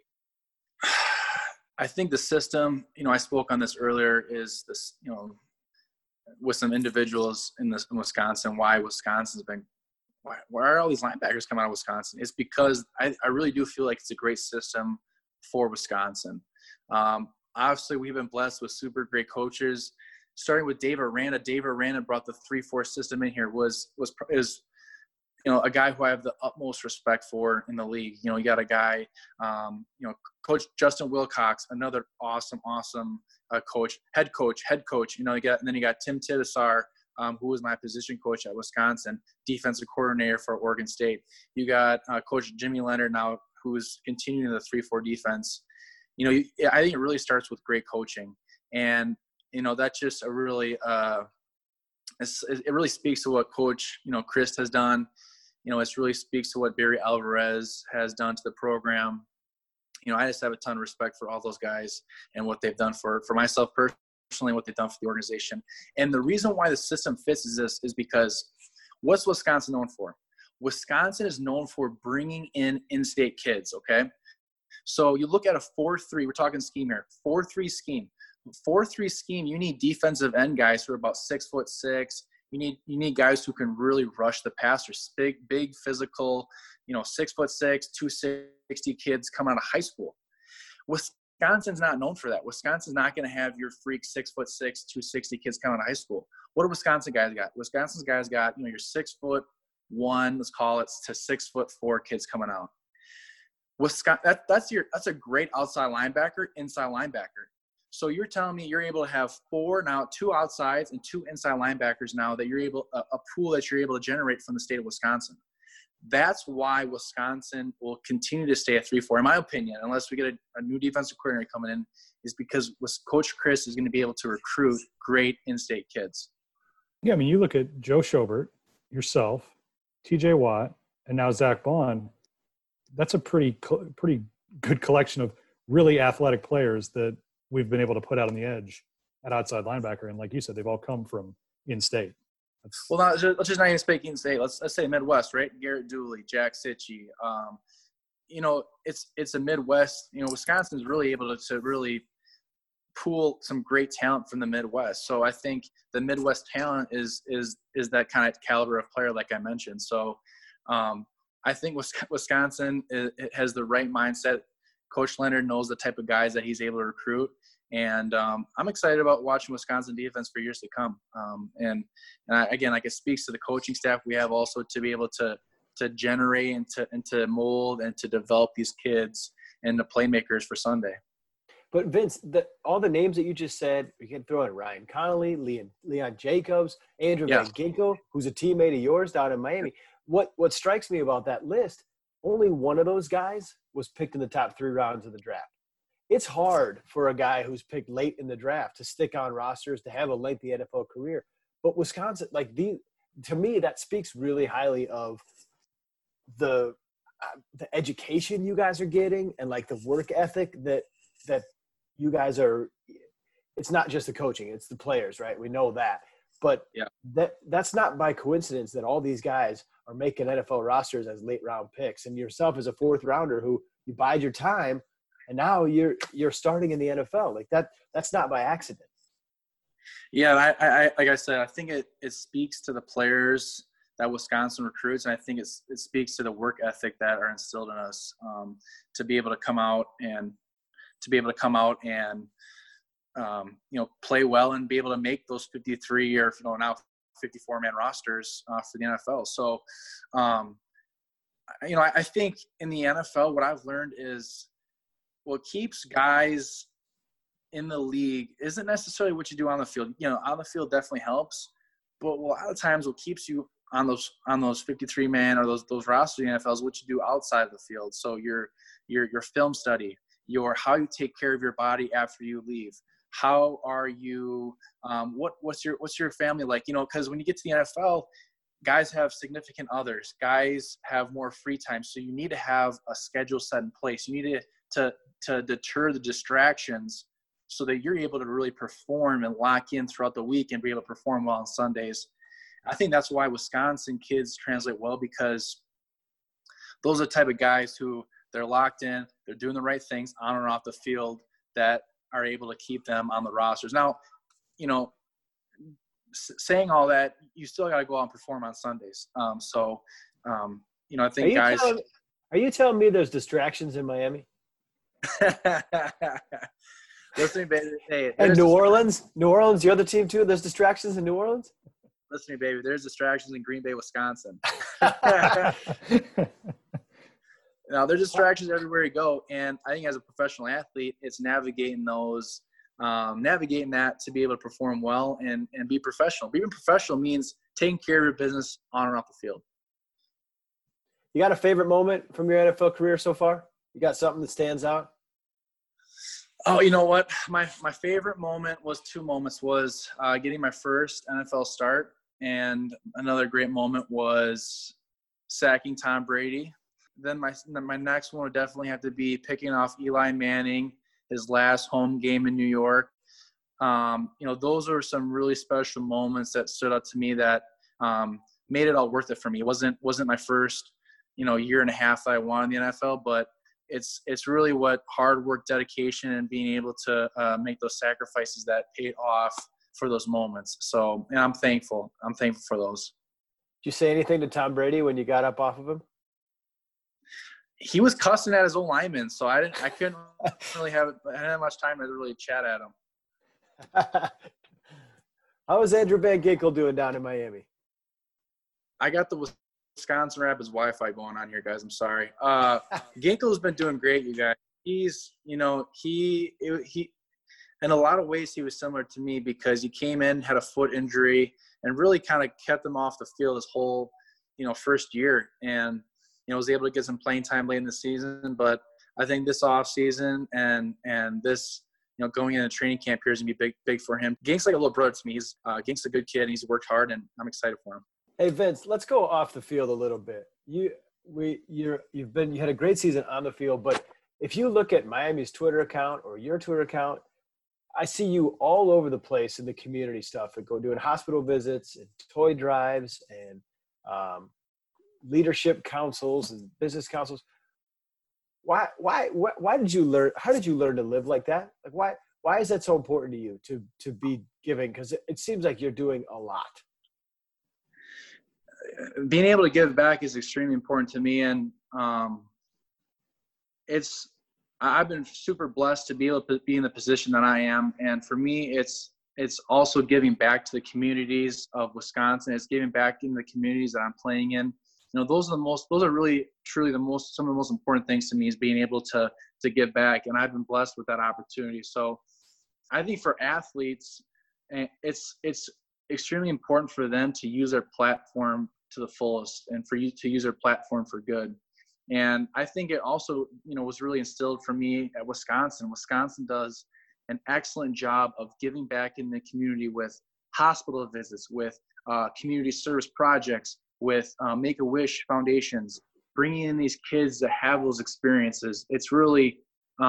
I think the system, I spoke on this earlier, is this, with some individuals in Wisconsin, why are all these linebackers coming out of Wisconsin? It's because I really do feel like it's a great system for Wisconsin. Obviously, we've been blessed with super great coaches, starting with Dave Aranda. Dave Aranda brought the 3-4 system in here, is a guy who I have the utmost respect for in the league. You got a guy, Coach Justin Wilcox, another awesome coach, head coach. And then you got Tim Tibesar, who was my position coach at Wisconsin, defensive coordinator for Oregon State. You got Coach Jimmy Leonard now, who's continuing the 3-4 defense. I think it really starts with great coaching, and that's just a really it really speaks to what Coach Chryst has done. It really speaks to what Barry Alvarez has done to the program. I just have a ton of respect for all those guys and what they've done for myself personally, what they've done for the organization. And the reason why the system fits is because what's Wisconsin known for? Wisconsin is known for bringing in-state kids, okay? So you look at a 4-3, we're talking scheme here, 4-3 scheme. 4-3 scheme, you need defensive end guys who are about 6'6". You need guys who can really rush the passer. Big physical, 6'6", 260 kids coming out of high school. Wisconsin's not known for that. Wisconsin's not going to have your freak 6'6", 260 kids coming out of high school. What do Wisconsin guys got? Wisconsin's guys got your 6'1", let's call it, to 6'4" kids coming out. That's a great outside linebacker, inside linebacker. So you're telling me you're able to have 2 outsides and 2 inside linebackers now that you're able a pool that you're able to generate from the state of Wisconsin. That's why Wisconsin will continue to stay at 3-4, in my opinion, unless we get a new defensive coordinator coming in, is because Coach Chryst is going to be able to recruit great in-state kids. Yeah, I mean, you look at Joe Schobert, yourself, TJ Watt, and now Zach Bond. That's a pretty good collection of really athletic players that we've been able to put out on the edge at outside linebacker. And like you said, they've all come from in-state. Well, let's just not even speak in-state. Let's say Midwest, right? Garrett Dooley, Jack Sitchie. It's a Midwest. Wisconsin's really able to really pool some great talent from the Midwest. So I think the Midwest talent is that kind of caliber of player, like I mentioned. So I think Wisconsin has the right mindset. Coach Leonard knows the type of guys that he's able to recruit. And I'm excited about watching Wisconsin defense for years to come. And again, like it speaks to the coaching staff we have also to be able to generate and to mold and to develop these kids and the playmakers for Sunday. But Vince, all the names that you just said, you can throw in Ryan Connolly, Leon Jacobs, Andrew Van Ginkel, who's a teammate of yours down in Miami. What strikes me about that list, only one of those guys was picked in the top 3 rounds of the draft. It's hard for a guy who's picked late in the draft to stick on rosters, to have a lengthy NFL career. But Wisconsin, to me, that speaks really highly of the education you guys are getting and like the work ethic that you guys are. It's not just the coaching, it's the players, right? We know that. But that's not by coincidence that all these guys are making NFL rosters as late round picks, and yourself as a 4th rounder who you bide your time, and now you're starting in the NFL. Like that's not by accident. Yeah, I like I said, I think it speaks to the players that Wisconsin recruits, and I think it speaks to the work ethic that are instilled in us to be able to come out and play well and be able to make those 53 or now 54-man rosters for the NFL. So, I think in the NFL, what I've learned is what keeps guys in the league isn't necessarily what you do on the field. On the field definitely helps, but a lot of times what keeps you on those 53-man or those roster in the NFL is what you do outside of the field. So your film study, how you take care of your body after you leave, How are you? What's your family like? Because when you get to the NFL, guys have significant others. Guys have more free time, so you need to have a schedule set in place. You need to deter the distractions so that you're able to really perform and lock in throughout the week and be able to perform well on Sundays. I think that's why Wisconsin kids translate well, because those are the type of guys who they're locked in, they're doing the right things on and off the field that are able to keep them on the rosters. Now, saying all that, you still got to go out and perform on Sundays. I think guys. Are you telling me there's distractions in Miami? Listen, baby. Hey, and New Orleans, the other team too. There's distractions in New Orleans. Listen to me, baby. There's distractions in Green Bay, Wisconsin. Now, there's distractions everywhere you go, and I think as a professional athlete, it's navigating that to be able to perform well and be professional. Being professional means taking care of your business on and off the field. You got a favorite moment from your NFL career so far? You got something that stands out? Oh, you know what? My favorite moment was two moments. Was getting my first NFL start, and another great moment was sacking Tom Brady. Then my next one would definitely have to be picking off Eli Manning, his last home game in New York. Those are some really special moments that stood out to me that made it all worth it for me. It wasn't my first, year and a half that I wanted in the NFL, but it's really what hard work, dedication, and being able to make those sacrifices that paid off for those moments. So, and I'm thankful. I'm thankful for those. Did you say anything to Tom Brady when you got up off of him? He was cussing at his old lineman, so I didn't have much time to really chat at him. How is Andrew Van Ginkel doing down in Miami? I got the Wisconsin Rapids Wi-Fi going on here, guys. I'm sorry. Ginkel's been doing great, you guys. He's, he in a lot of ways he was similar to me, because he came in, had a foot injury, and really kind of kept him off the field his whole, first year. And was able to get some playing time late in the season. But I think this offseason and this, going into training camp here is going to be big for him. Gink's like a little brother to me. Gink's a good kid, and he's worked hard, and I'm excited for him. Hey, Vince, let's go off the field a little bit. You had a great season on the field, but if you look at Miami's Twitter account or your Twitter account, I see you all over the place in the community stuff and go doing hospital visits and toy drives and leadership councils and business councils. Why did you learn? How did you learn to live like that? Like why is that so important to you to be giving? Because it seems like you're doing a lot. Being able to give back is extremely important to me, and I've been super blessed to be able to be in the position that I am. And for me, it's also giving back to the communities of Wisconsin. It's giving back in the communities that I'm playing in. Those are really truly some of the most important things to me, is being able to give back. And I've been blessed with that opportunity. So I think for athletes, it's extremely important for them to use their platform to the fullest, and for you to use their platform for good. And I think it also, was really instilled for me at Wisconsin. Wisconsin does an excellent job of giving back in the community with hospital visits, with community service projects, with Make-A-Wish foundations, bringing in these kids that have those experiences. It's really,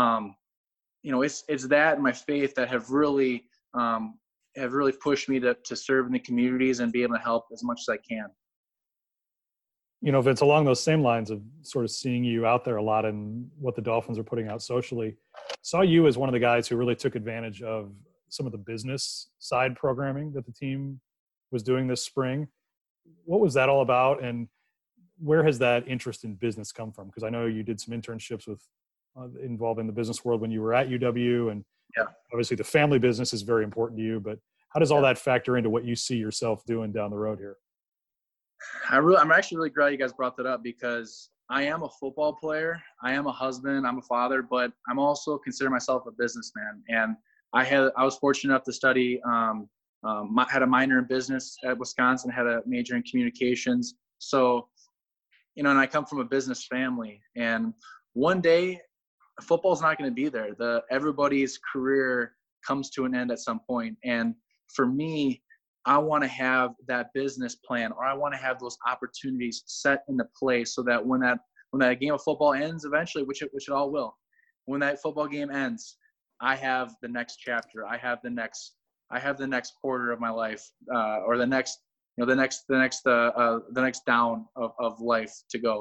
it's that and my faith that have really pushed me to serve in the communities and be able to help as much as I can. Vince, along those same lines of sort of seeing you out there a lot and what the Dolphins are putting out socially, saw you as one of the guys who really took advantage of some of the business side programming that the team was doing this spring. What was that all about, and where has that interest in business come from? Because I know you did some internships with involving the business world when you were at UW, and obviously the family business is very important to you, but how does all that factor into what you see yourself doing down the road here? I'm actually really glad you guys brought that up, because I am a football player. I am a husband. I'm a father, but I'm also consider myself a businessman. And I was fortunate enough to study, had a minor in business at Wisconsin, had a major in communications. So, and I come from a business family, and one day football's not going to be there. Everybody's career comes to an end at some point. And for me, I want to have that business plan, or I want to have those opportunities set into place so that when that game of football ends eventually, which it all will, when that football game ends, I have the next chapter. I have the next quarter of my life, or the next down of life to go.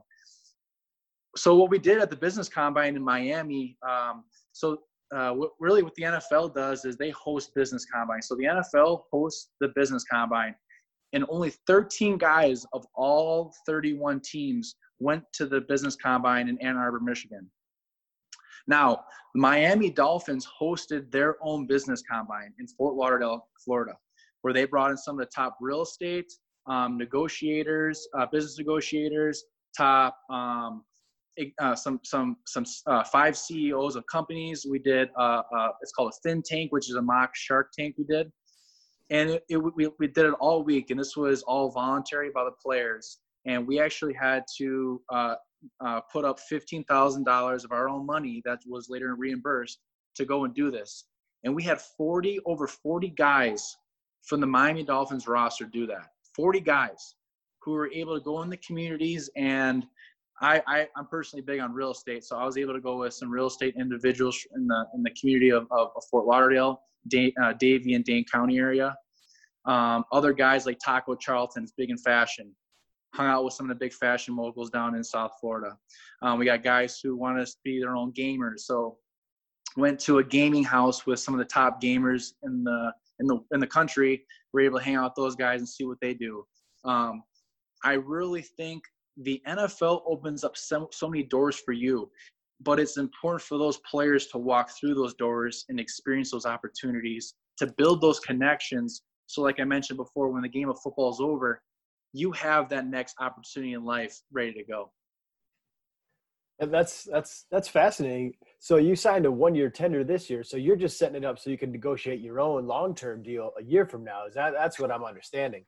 So what we did at the business combine in Miami, what the NFL does is they host business combine. So the NFL hosts the business combine, and only 13 guys of all 31 teams went to the business combine in Ann Arbor, Michigan. Now, the Miami Dolphins hosted their own business combine in Fort Lauderdale, Florida, where they brought in some of the top real estate negotiators, business negotiators, top some 5 CEOs of companies. We did it's called a Fin Tank, which is a mock Shark Tank we did, and we did it all week, and this was all voluntary by the players, and we actually had to put up $15,000 of our own money that was later reimbursed to go and do this. And we had over 40 guys from the Miami Dolphins roster do that. 40 guys who were able to go in the communities, and I'm personally big on real estate, so I was able to go with some real estate individuals in the community of Fort Lauderdale, Davie and Dane County area. Other guys like Taco Charlton's big in fashion, hung out with some of the big fashion moguls down in South Florida. We got guys who want us to be their own gamers, so went to a gaming house with some of the top gamers in the country. We're able to hang out with those guys and see what they do. I really think the NFL opens up so many doors for you, but it's important for those players to walk through those doors and experience those opportunities to build those connections. So like I mentioned before, when the game of football is over, you have that next opportunity in life ready to go. And that's fascinating. So you signed a 1-year tender this year, so you're just setting it up so you can negotiate your own long-term deal a year from now. That's what I'm understanding.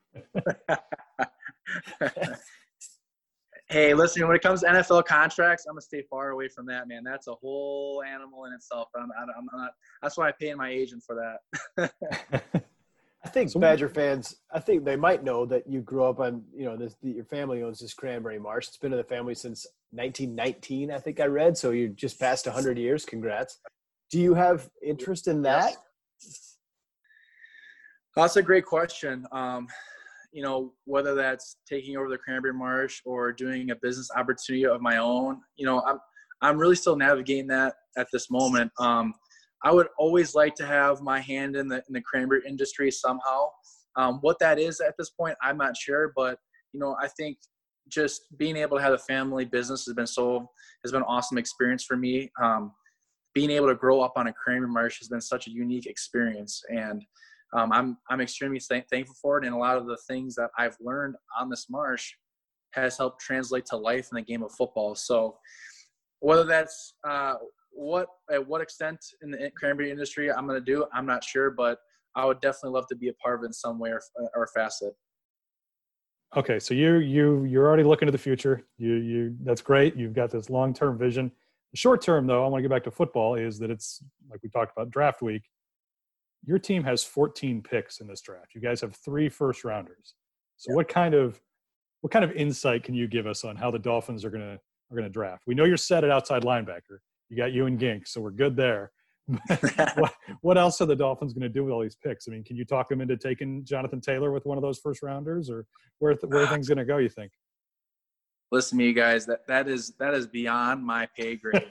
Hey, listen, when it comes to NFL contracts, I'm going to stay far away from that, man. That's a whole animal in itself. I'm not, that's why I pay my agent for that. I think Badger fans, I think they might know that you grew up on, your family owns this Cranberry Marsh. It's been in the family since 1919, I think I read. So you're just past 100 years. Congrats. Do you have interest in that? Yes. That's a great question. Whether that's taking over the Cranberry Marsh or doing a business opportunity of my own, I'm really still navigating that at this moment. I would always like to have my hand in the cranberry industry somehow. What that is at this point, I'm not sure, but I think just being able to have a family business has been an awesome experience for me. Being able to grow up on a Cranberry Marsh has been such a unique experience, and I'm extremely thankful for it. And a lot of the things that I've learned on this marsh has helped translate to life in the game of football. So whether that's at what extent in the cranberry industry I'm going to do, I'm not sure, but I would definitely love to be a part of it in some way or facet. Okay, so you're already looking to the future. That's great. You've got this long-term vision. The short term, though, I want to get back to football, is that it's like we talked about draft week. Your team has 14 picks in this draft. You guys have 3 first rounders. So what kind of insight can you give us on how the Dolphins are going to draft? We know you're set at outside linebacker. You got Ewan Gink, so we're good there. What else are the Dolphins going to do with all these picks? I mean, can you talk them into taking Jonathan Taylor with one of those first rounders, or where are things going to go, you think? Listen to me, guys. That is beyond my pay grade.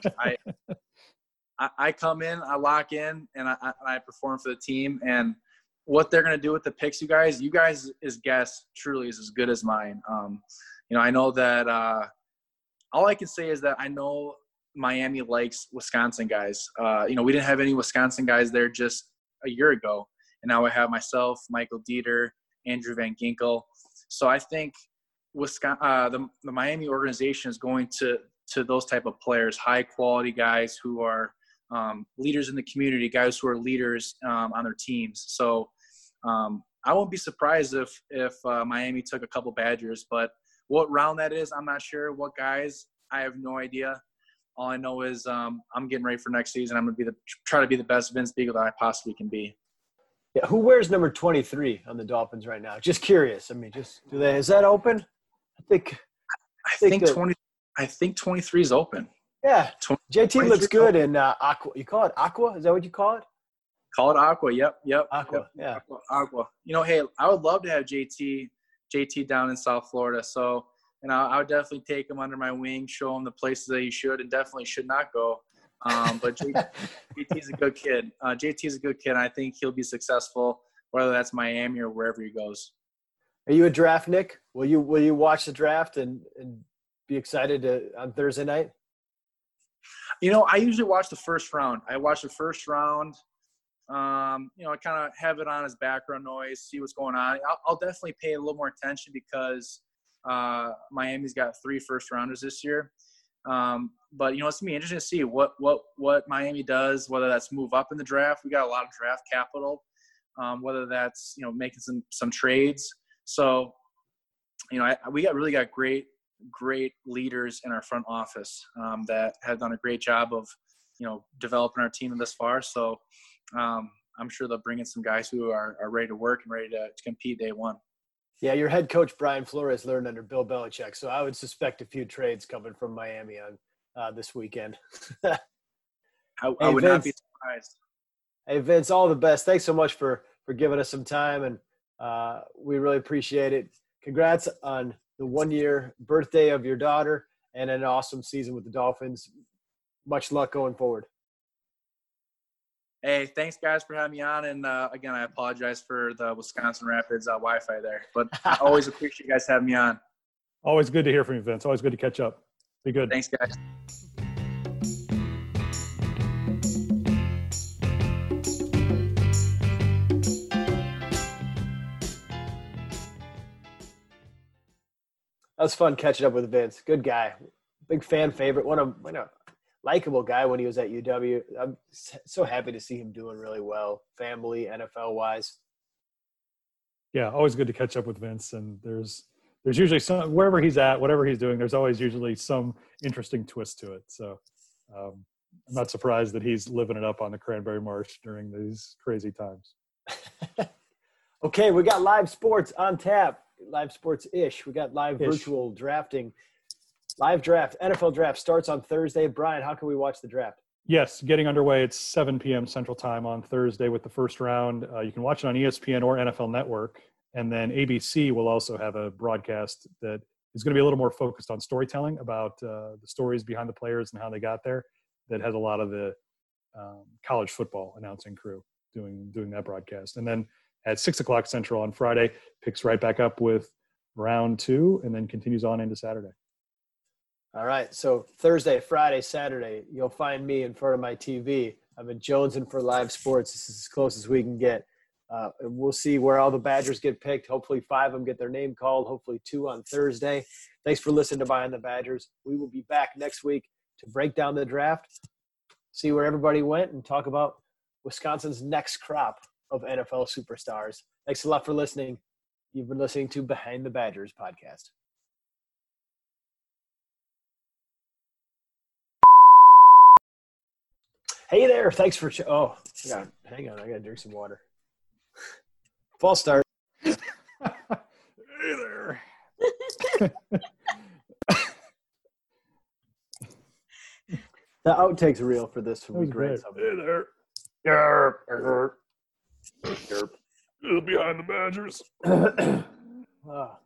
I come in, I lock in, and I perform for the team. And what they're going to do with the picks, you guys' guess truly is as good as mine. I know that all I can say is that I know Miami likes Wisconsin guys. We didn't have any Wisconsin guys there just a year ago, and now I have myself, Michael Dieter, Andrew Van Ginkel. So I think the Miami organization is going to those type of players, high quality guys who are leaders in the community, guys who are leaders on their teams. So I won't be surprised if Miami took a couple Badgers, but what round that is, I'm not sure. What guys, I have no idea. All I know is I'm getting ready for next season. I'm going to try to be the best Vince Biegel that I possibly can be. Yeah, who wears number 23 on the Dolphins right now? Just curious. I mean, is that open? I think 23 is open. Yeah, JT looks good in Aqua. You call it Aqua? Is that what you call it? Call it Aqua. Yep. Aqua. Yep. Yeah. Aqua. Hey, I would love to have JT down in South Florida. So, I would definitely take him under my wing, show him the places that he should and definitely should not go. But JT's a good kid. JT's a good kid. And I think he'll be successful, whether that's Miami or wherever he goes. Are you a draft Nick? Will you watch the draft and be excited on Thursday night? I usually watch the first round. I watch the first round. I kind of have it on as background noise, see what's going on. I'll definitely pay a little more attention because Miami's got 3 first-rounders this year. But, it's going to be interesting to see what Miami does, whether that's move up in the draft. We got a lot of draft capital, whether that's, making some trades. So, we really got great leaders in our front office that have done a great job of, developing our team this far. So I'm sure they'll bring in some guys who are ready to work and ready to compete day one. Yeah, your head coach, Brian Flores, learned under Bill Belichick. So I would suspect a few trades coming from Miami on this weekend. I would not be surprised. Hey, Vince, all the best. Thanks so much for giving us some time, and we really appreciate it. Congrats on the 1-year birthday of your daughter and an awesome season with the Dolphins. Much luck going forward. Hey, thanks, guys, for having me on. And, again, I apologize for the Wisconsin Rapids Wi-Fi there. But I always appreciate you guys having me on. Always good to hear from you, Vince. Always good to catch up. Be good. Thanks, guys. That was fun catching up with Vince. Good guy. Big fan favorite. What a likable guy when he was at UW. I'm so happy to see him doing really well, family, NFL-wise. Yeah, always good to catch up with Vince. And there's usually some, wherever he's at, whatever he's doing, there's always usually some interesting twist to it. So I'm not surprised that he's living it up on the Cranberry Marsh during these crazy times. Okay, we got live sports on tap. Live sports-ish. We got live virtual drafting. Live draft, NFL draft starts on Thursday. Brian, how can we watch the draft? Yes, getting underway at 7 p.m. Central Time on Thursday with the first round. You can watch it on ESPN or NFL Network. And then ABC will also have a broadcast that is going to be a little more focused on storytelling about the stories behind the players and how they got there. That has a lot of the college football announcing crew doing that broadcast. And then at 6 o'clock Central on Friday, picks right back up with round 2 and then continues on into Saturday. All right. So Thursday, Friday, Saturday, you'll find me in front of my TV. I've been jonesing for live sports. This is as close as we can get. We'll see where all the Badgers get picked. Hopefully 5 of them get their name called. Hopefully 2 on Thursday. Thanks for listening to Behind the Badgers. We will be back next week to break down the draft, see where everybody went, and talk about Wisconsin's next crop of NFL superstars. Thanks a lot for listening. You've been listening to Behind the Badgers podcast. Hey there. Thanks for hang on. I got to drink some water. False start. Hey there. The outtakes reel for this would be great. Hey there. Yerp. Behind the Badgers. Oh.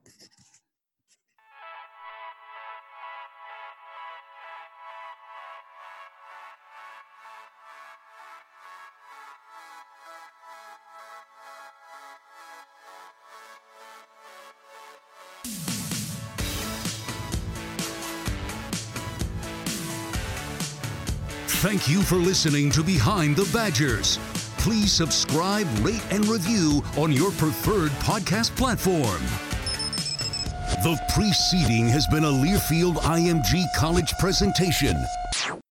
Thank you for listening to Behind the Badgers. Please subscribe, rate, and review on your preferred podcast platform. The preceding has been a Learfield IMG College presentation.